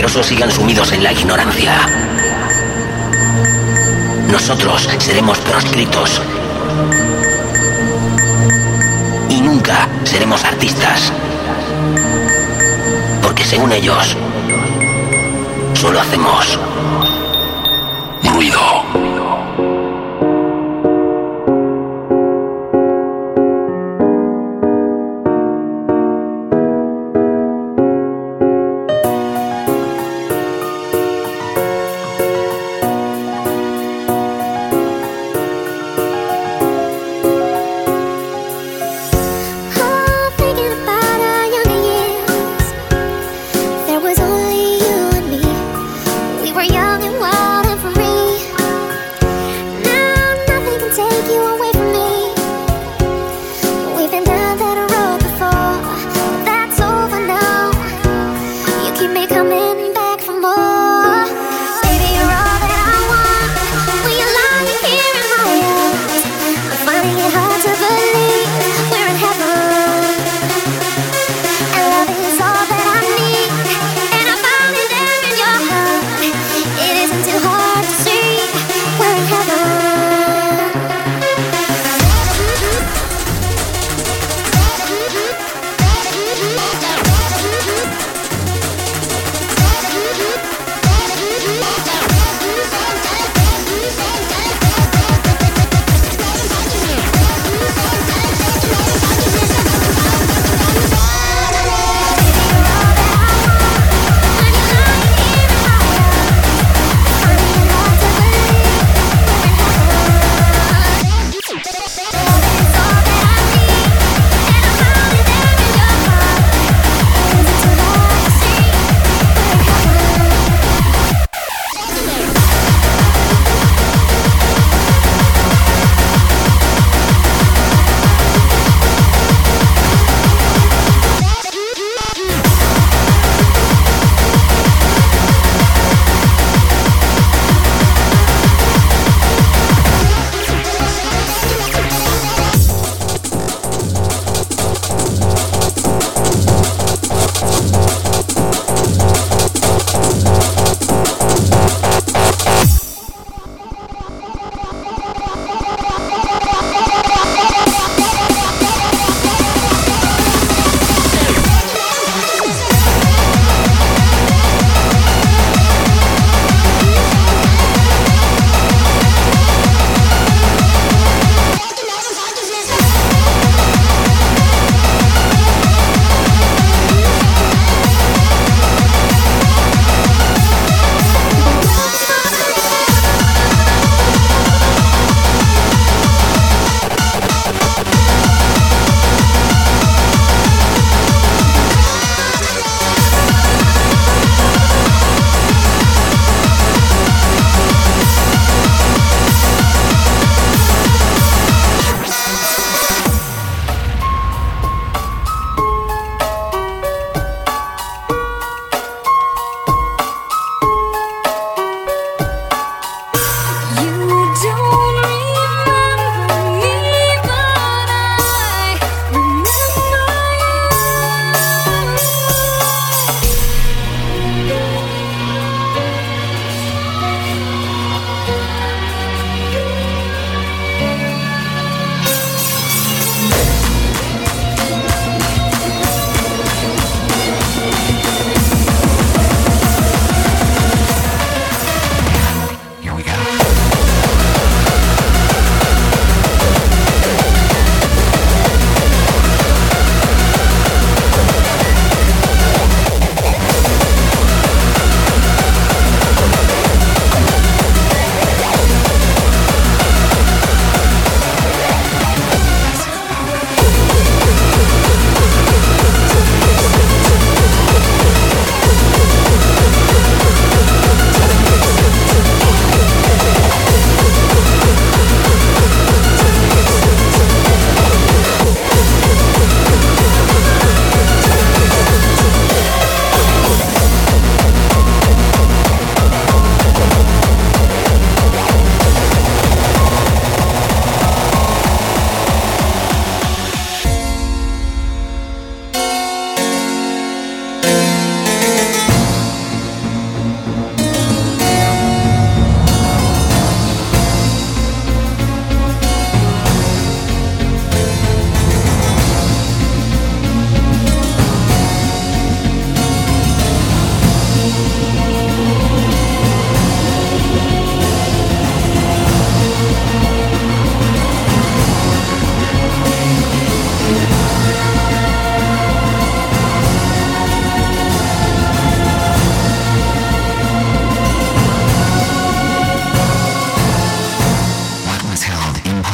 poderosos sigan sumidos en la ignorancia. Nosotros seremos proscritos. Y nunca seremos artistas. Porque según ellos, solo hacemos ruido. There was only you and me. We were young and wild and free.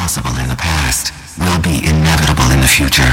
possible in the past will be inevitable in the future.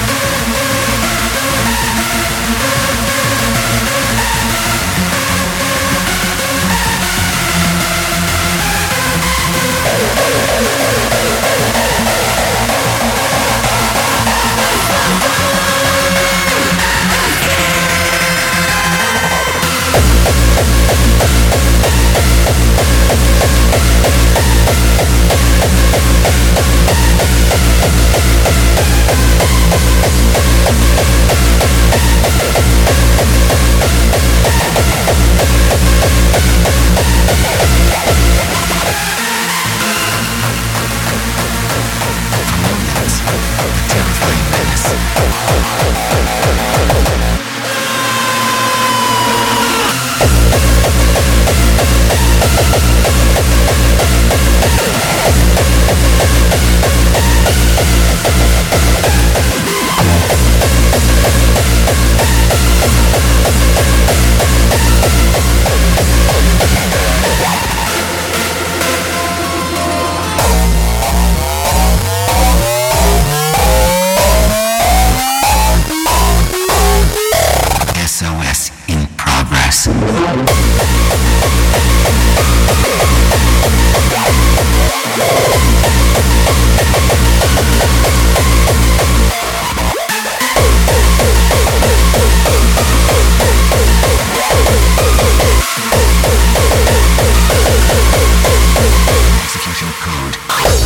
SOS in progress. Execution code.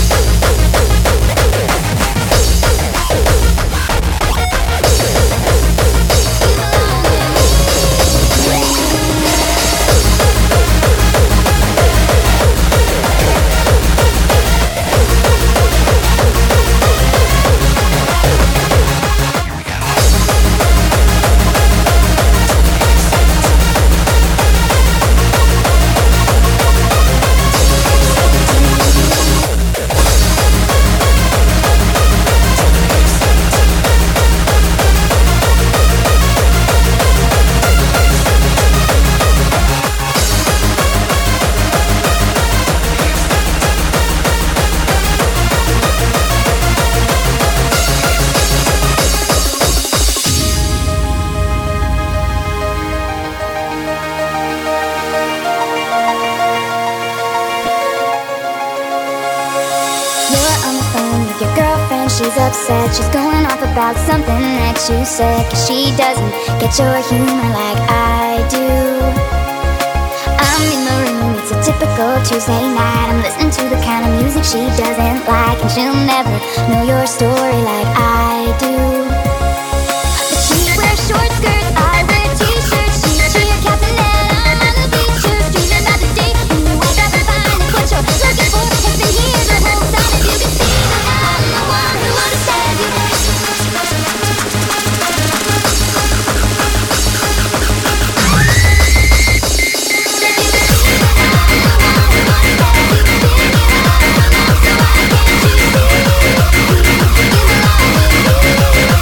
She's upset, she's going off about something that you said, 'cause she doesn't get your humor like I do. I'm in the room, it's a typical Tuesday night. I'm listening to the kind of music she doesn't like, and she'll never know your story like I do. But she wears short skirts, I wear t-shirts. She's a capital on the beach, just dreaming about the day when you wake up and find that what you're looking for has been here the whole time. If you could see that I'm the one who understands you. So why can't you see? You belong with me.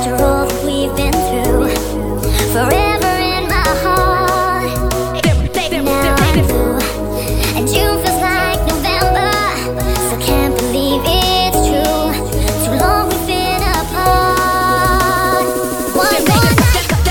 after all that we've been through. Forever in my heart. Now I'm blue, and June feels like November. So can't believe it's true. Too long we've been apart. One more night.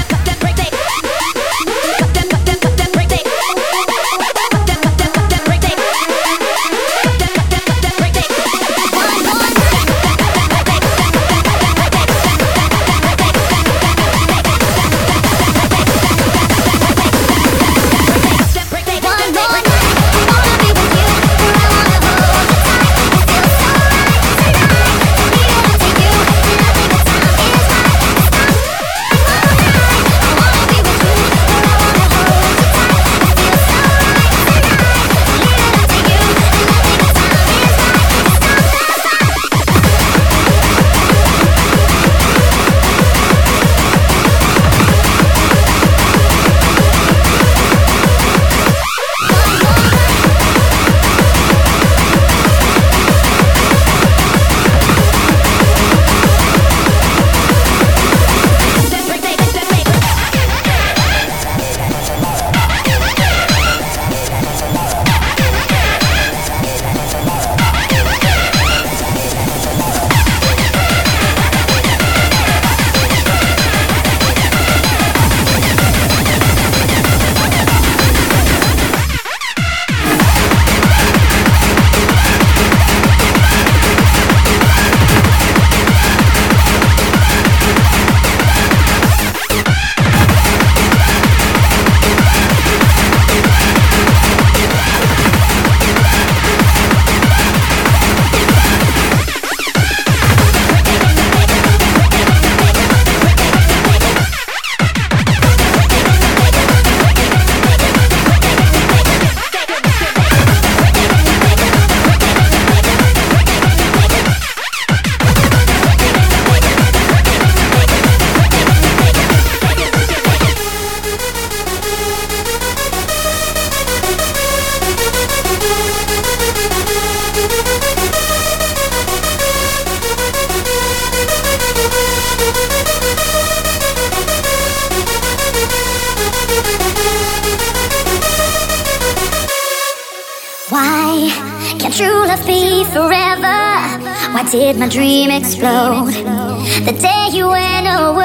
Why can't true love be forever? Why did my dream explode the day you went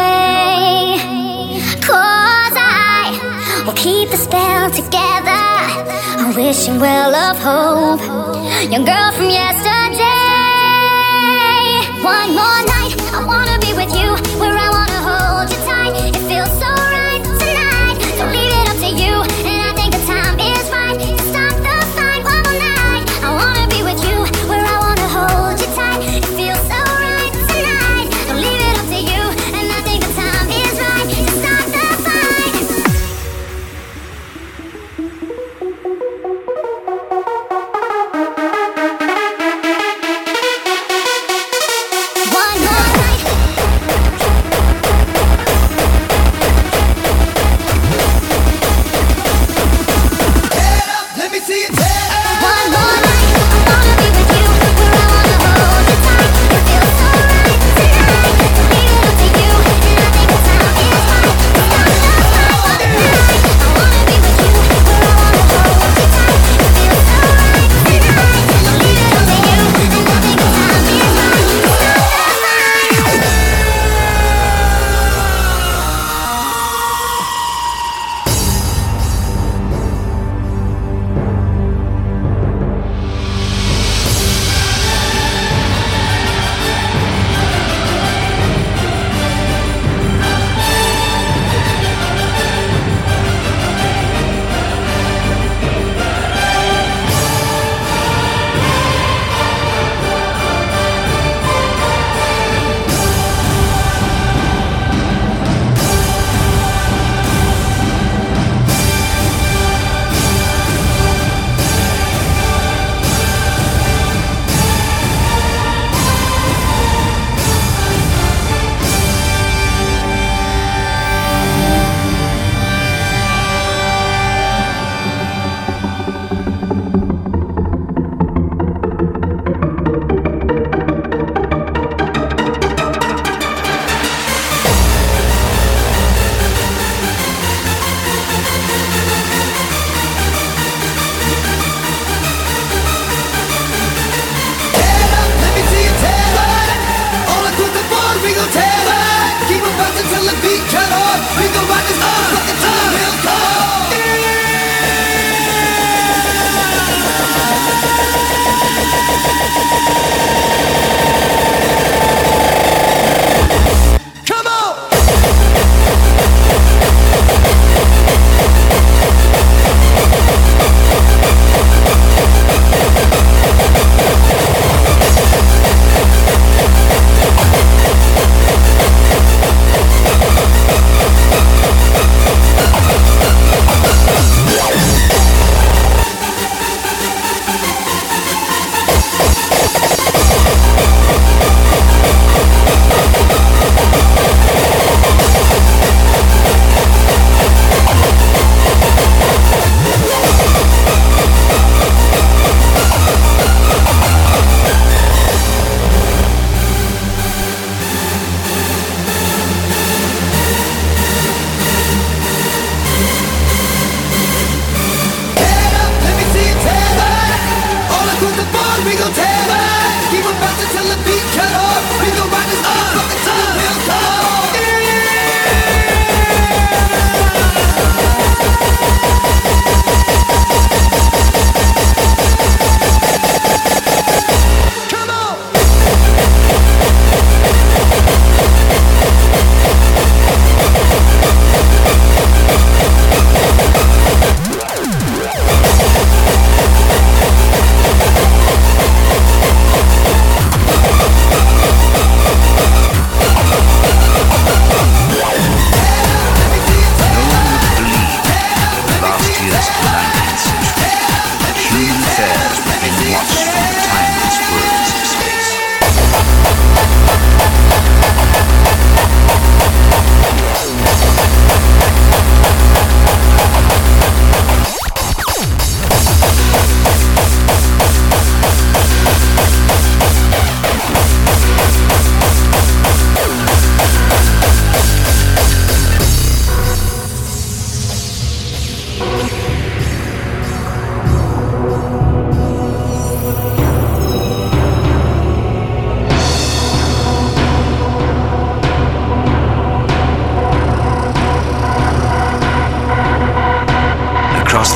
away? 'Cause I will keep the spell together, wishing well of hope, young girl from yesterday. One more night, I wanna be with you, where I wanna hold you tight. It feels so right tonight, don't leave it up to you. And I think the time is right to start the fight. One more night, I wanna be with you, where I wanna hold you tight. It feels so right tonight, don't leave it up to you. And I think the time is right to start the fight. One more night.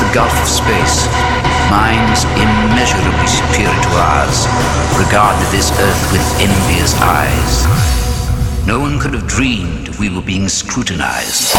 the gulf of space, minds immeasurably superior to ours regarded this earth with envious eyes. No one could have dreamed we were being scrutinized.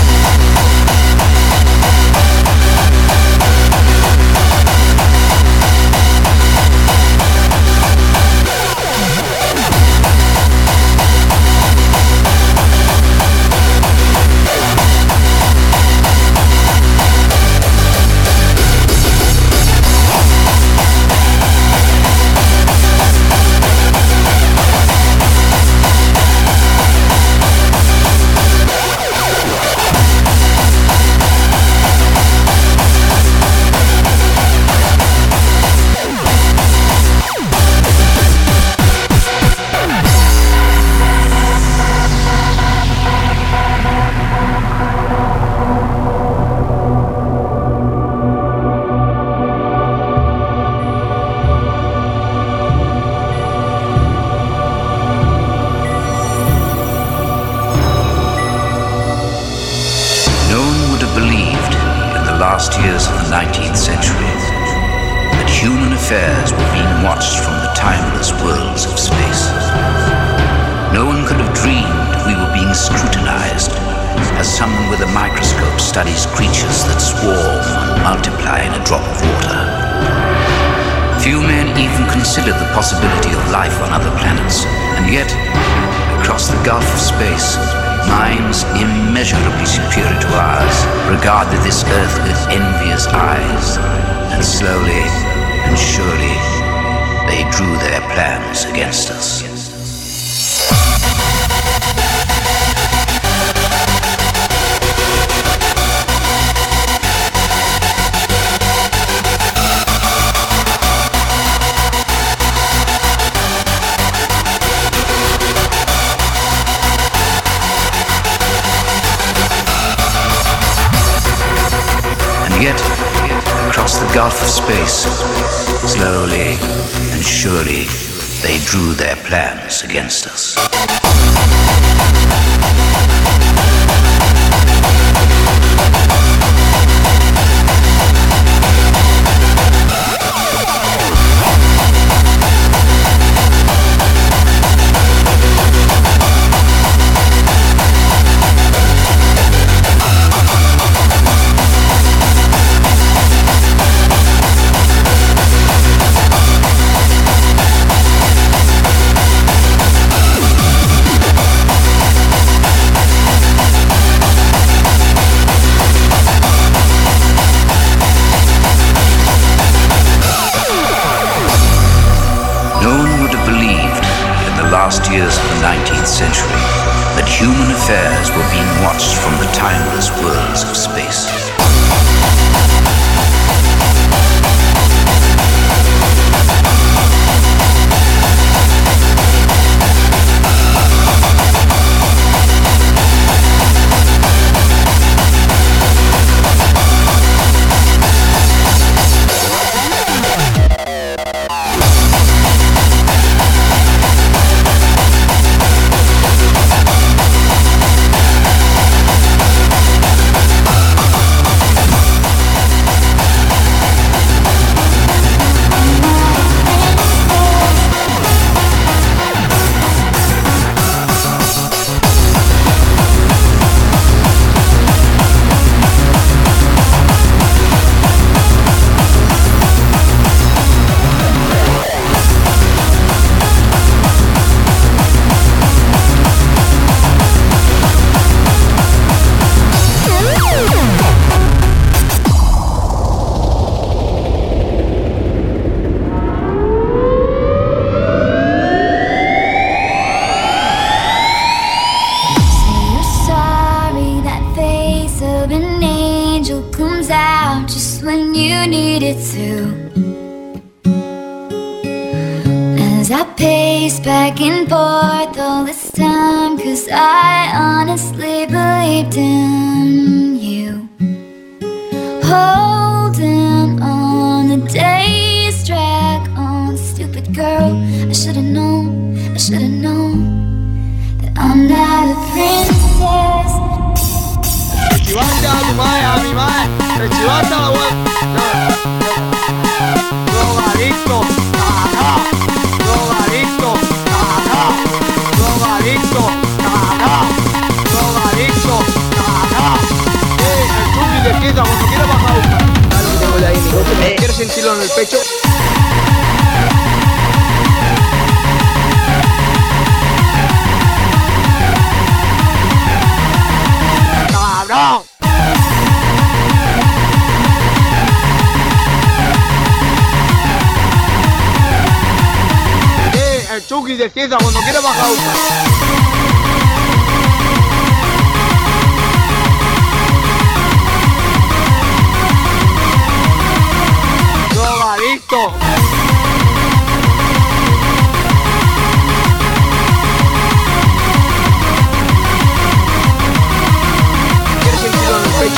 Last years of the 19th century, that human affairs were being watched from the timeless worlds of space. No one could have dreamed we were being scrutinized as someone with a microscope studies creatures that swarm and multiply in a drop of water. Few men even considered the possibility of life on other planets, and yet, across the gulf of space, minds immeasurably superior to ours regarded this earth with envious eyes, and slowly and surely they drew their plans against us. Yet, across the gulf of space, slowly and surely, they drew their plans against us. Last years of the 19th century, that human affairs were being watched from the timeless worlds of space. Back and forth all this time, 'cause I honestly believed in you. Holding on, the days drag on. Stupid girl, I should've known that I'm not a princess. Te chivaste a mi madre, te chivaste a la web. sentirlo en el pecho? ¡Cabrón! El Chucky de Cieza cuando quiere bajar drogadicto. ¿Quieres sentirlo en el pecho?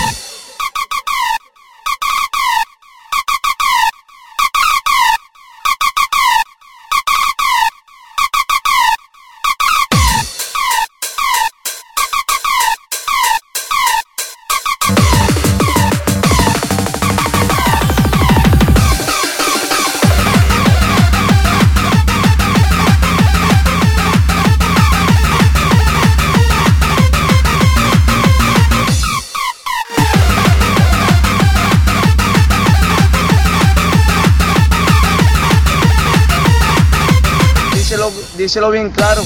Díselo bien claro.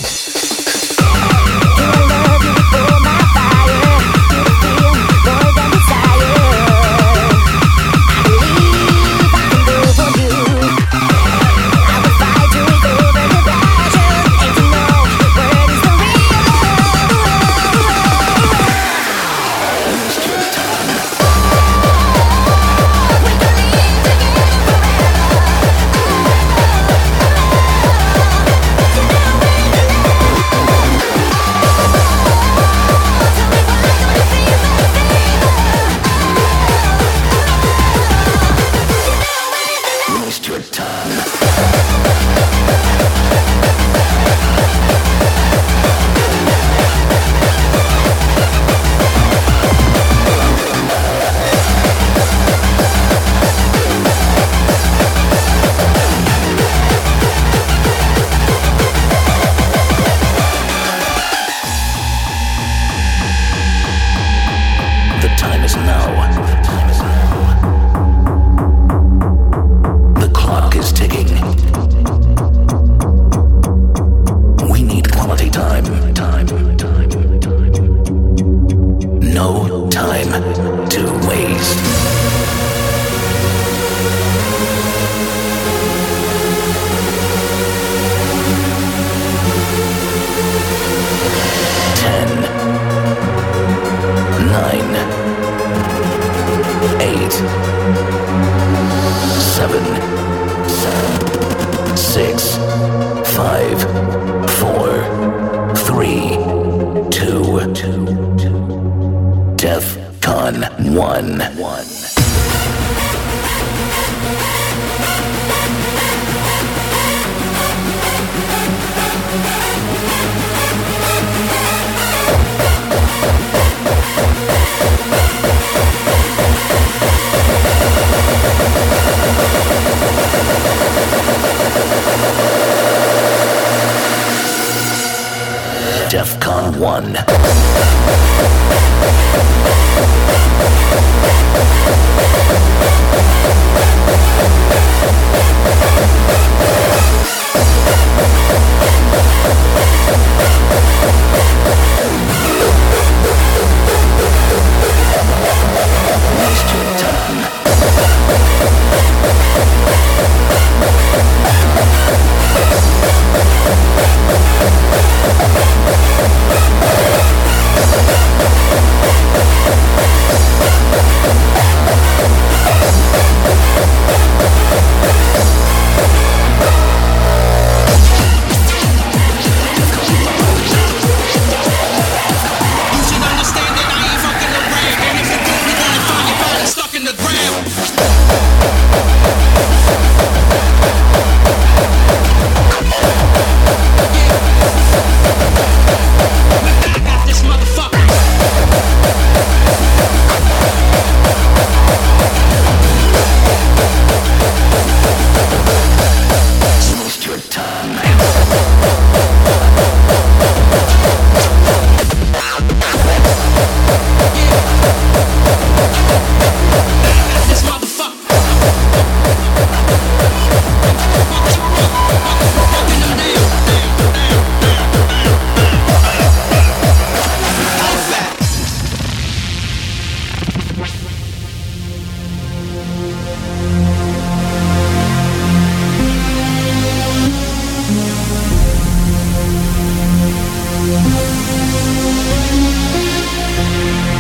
DEFCON 1.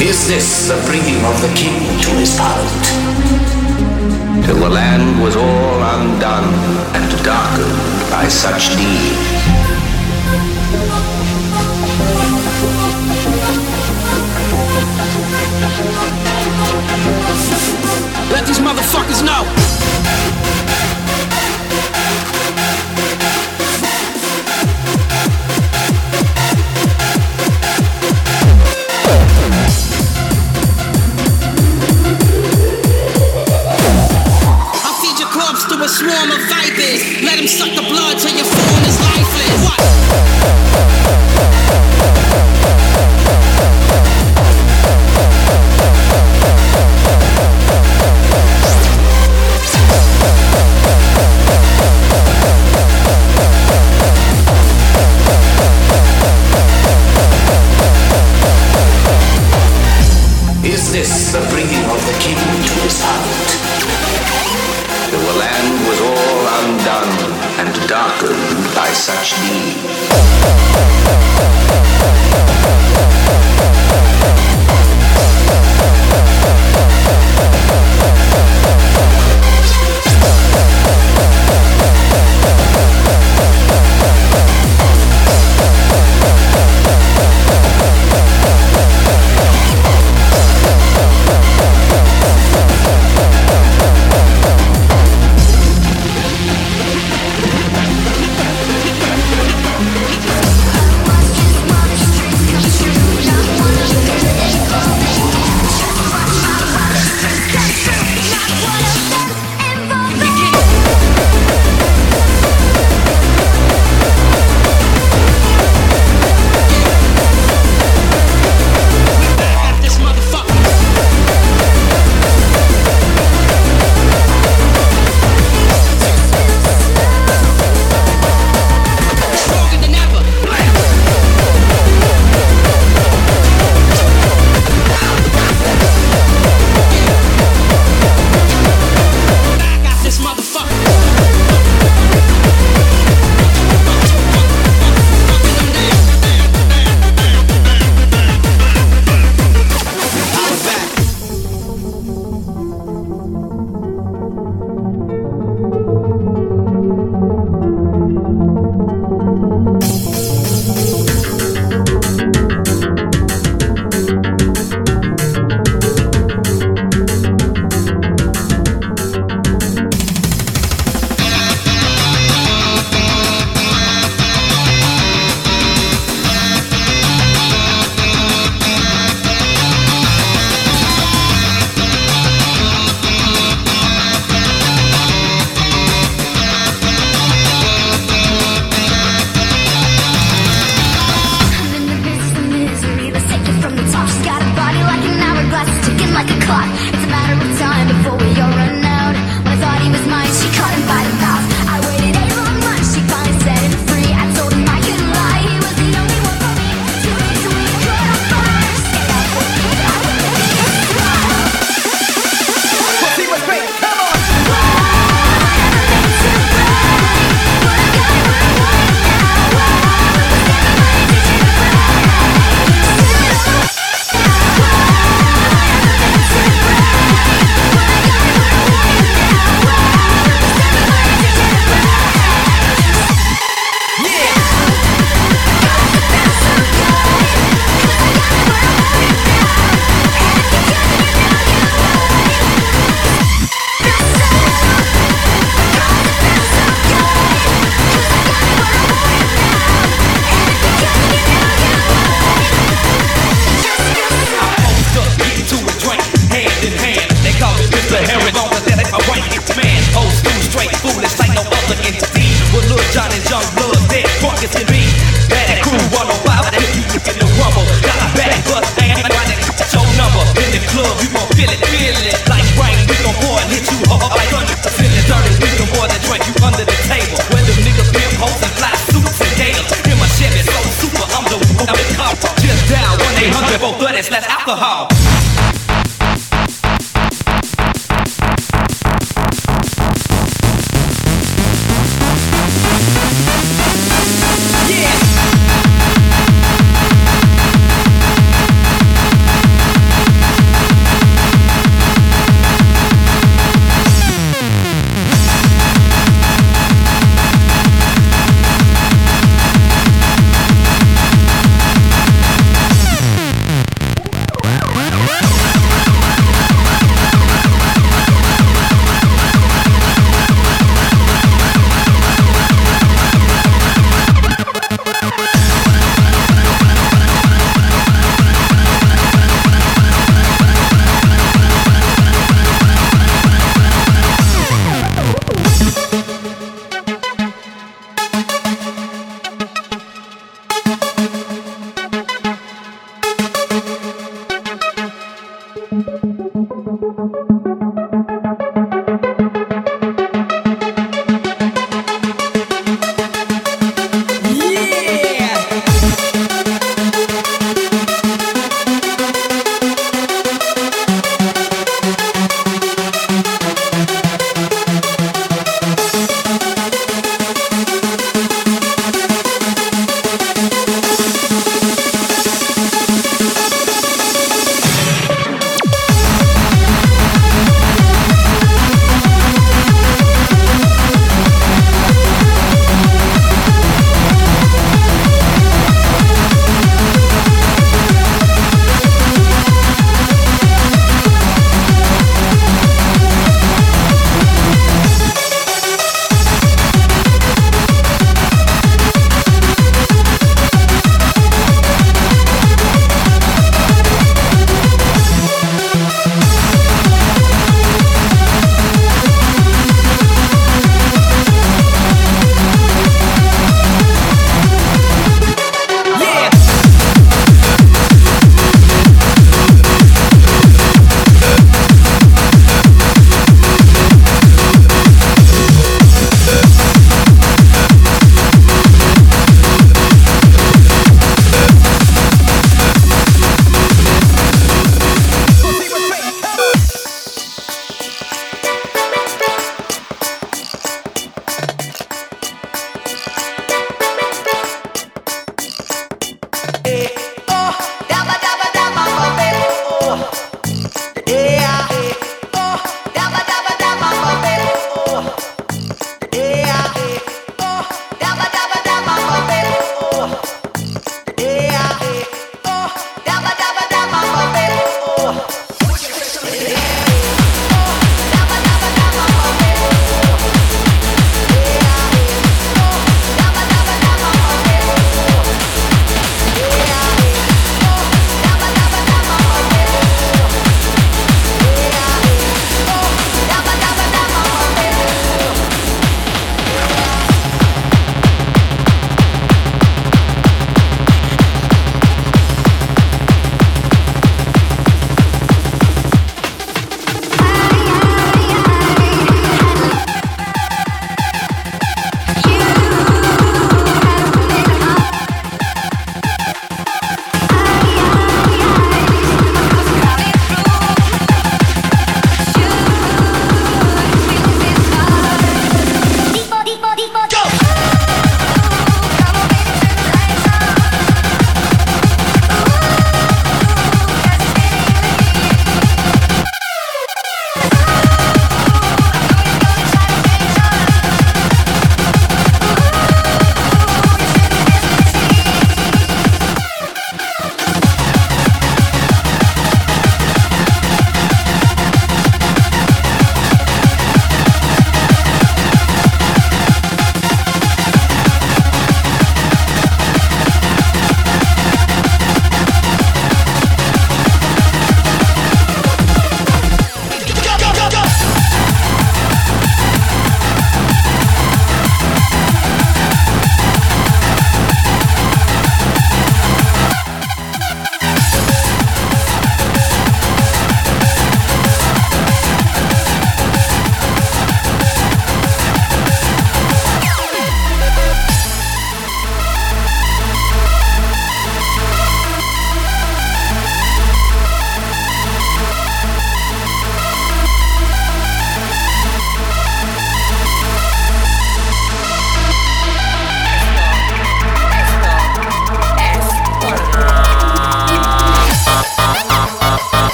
Is this the bringing of the king to his parliament? Till the land was all undone and darkened by such deeds. Let these motherfuckers know. A swarm of vipers. Let him suck the blood till your phone is lifeless. What? Is this the bringing of the king to his parliament? Till the land was all undone and darkened by such deeds. Less alcohol.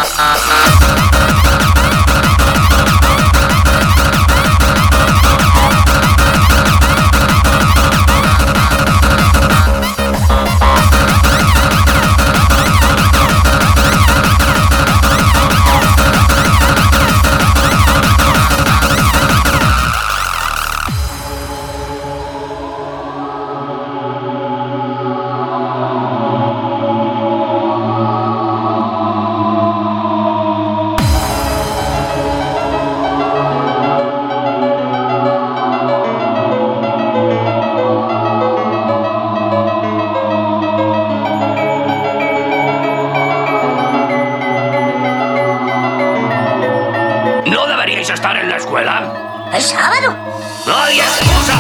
Estar en la escuela. ¿Es sábado? ¡No hay excusa!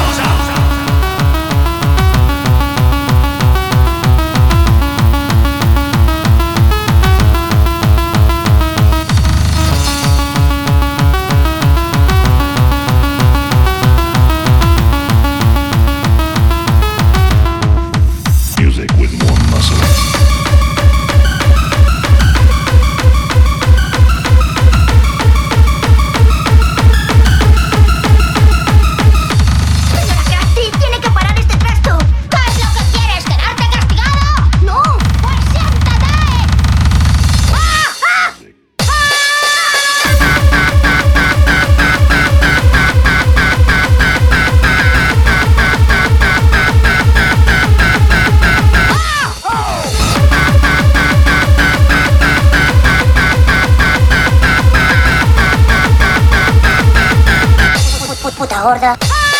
Music with more muscle. ¡Tiene que parar este trasto! ¿Qué es lo que quieres? ¿Quedarte castigado? ¡No! ¡Pues siéntate! ¡Ah! ¡Ah! ¡Puta gorda!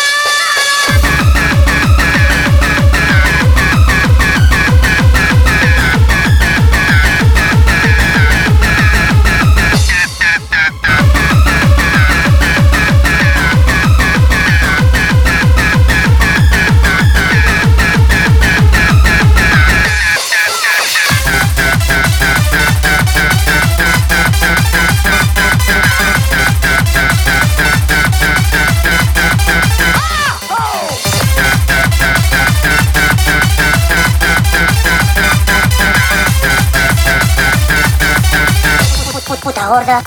Puta gorda.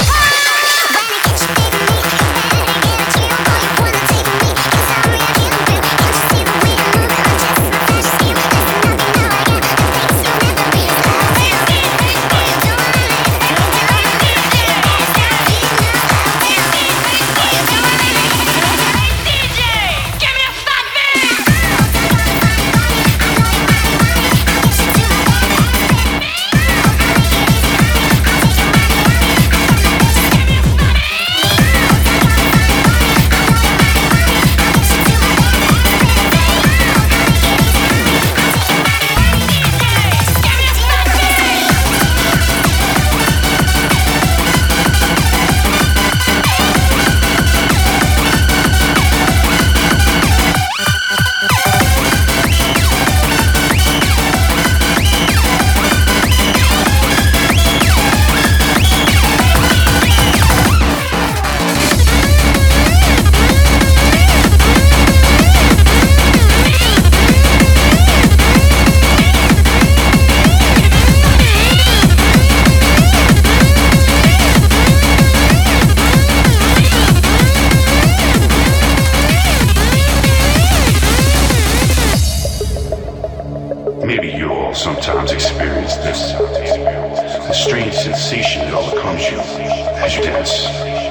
Maybe you all sometimes experience this. The strange sensation that overcomes you as you dance.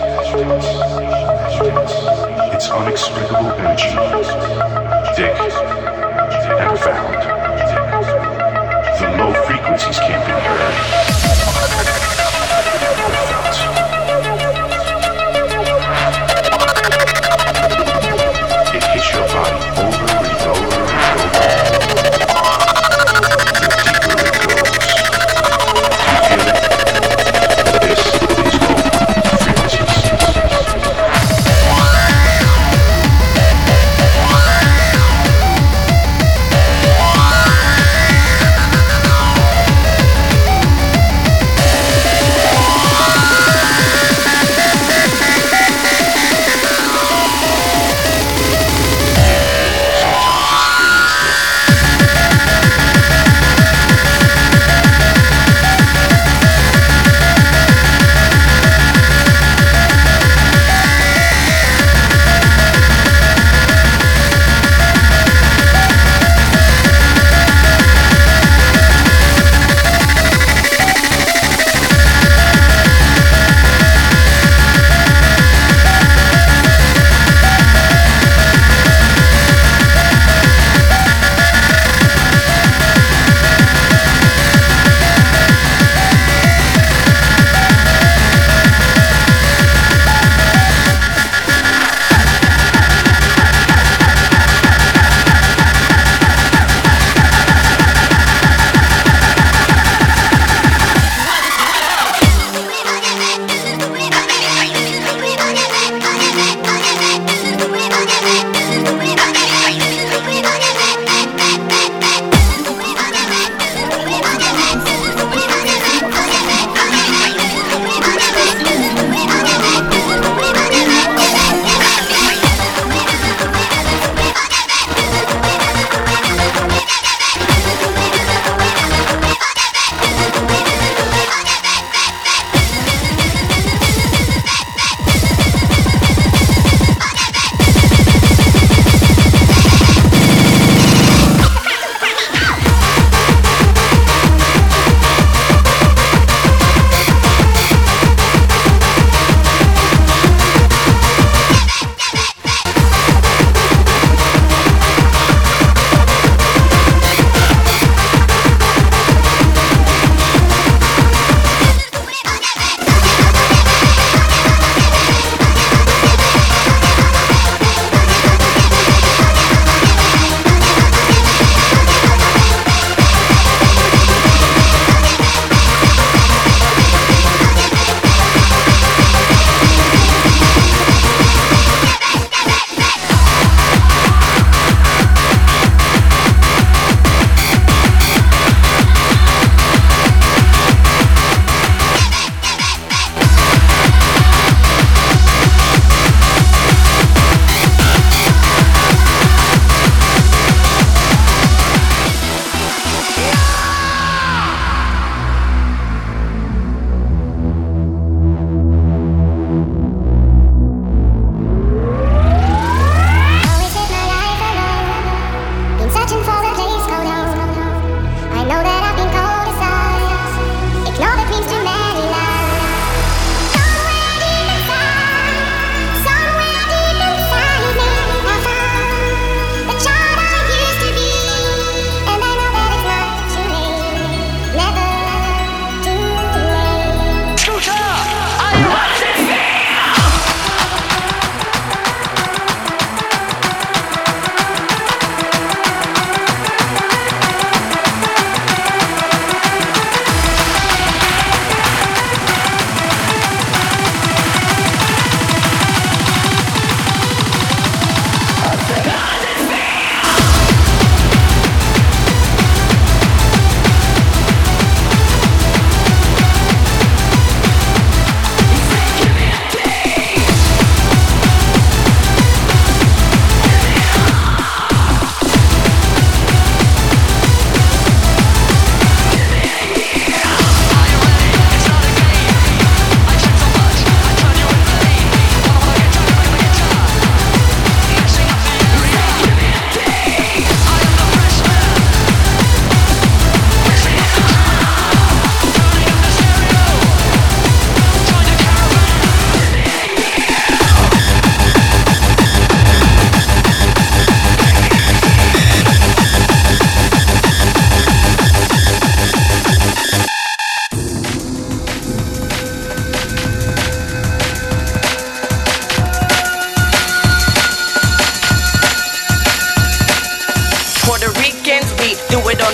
It's unexplainable energy. Dick had found. The low frequencies can't be heard. It hits your body over and over and over.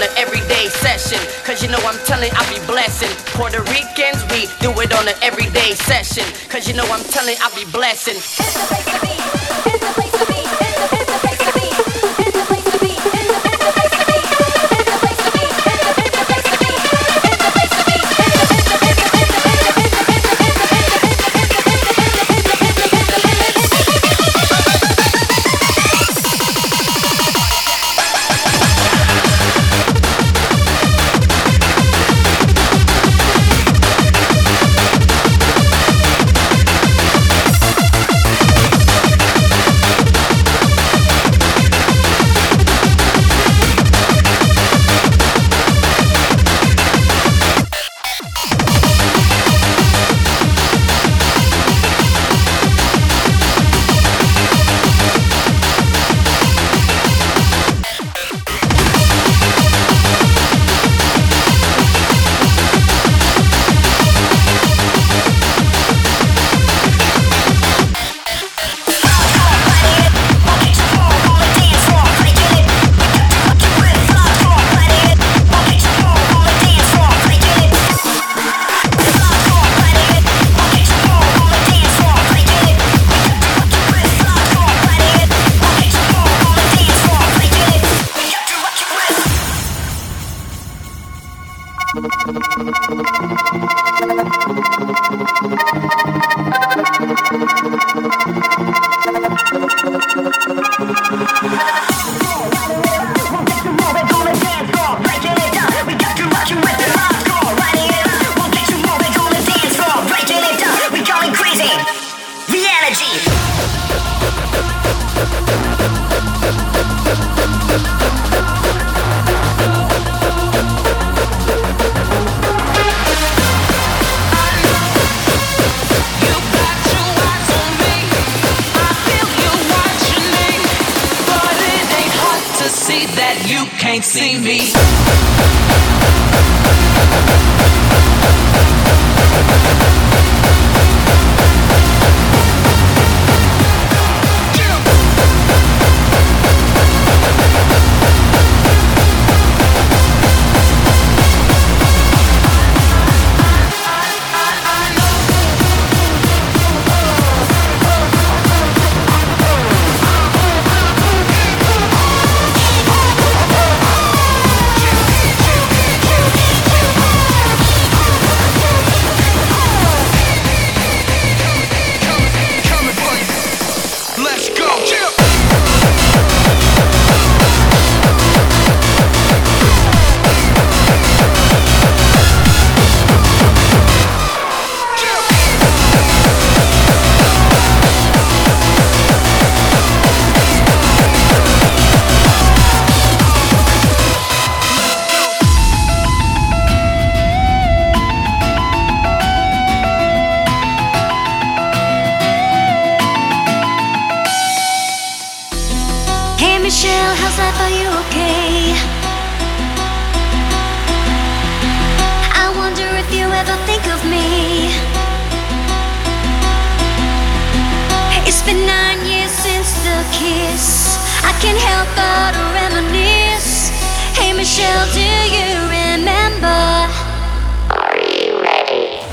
an everyday session. Cause you know I'm telling, I be blessing. Puerto Ricans, we do it on an everyday session. Cause you know I'm telling, I be blessing. It's the place to be. It's the place to be. It's the place to be. It's the place to be. It's the place to be. Can't see me. Michelle, how's life? Are you okay? I wonder if you ever think of me. It's been 9 years since the kiss. I can't help but reminisce. Hey Michelle, do you remember? Are you ready?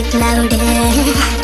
louder.